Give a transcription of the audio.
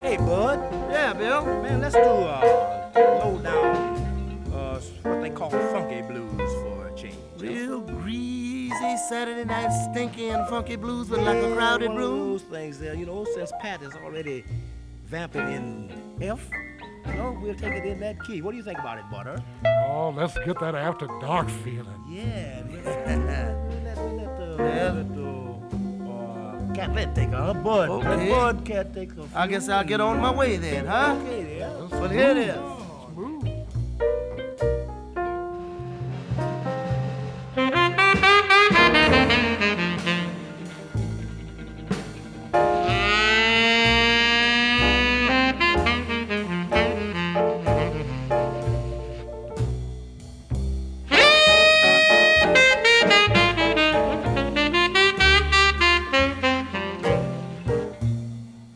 Hey, Bud. Yeah, Bill. Man, let's do low down, what they call funky blues for a change. Real greasy Saturday night stinky and funky blues with like a crowded one room. Of those things there, since Pat is already vamping in F, we'll take it in that key. What do you think about it, Butter? Oh, let's get that after dark feeling. Yeah, let Catlet take her, Bud. Okay. Let Bud Cat take her. I guess I'll get on my way then, huh? Okay, there. Well, here it is.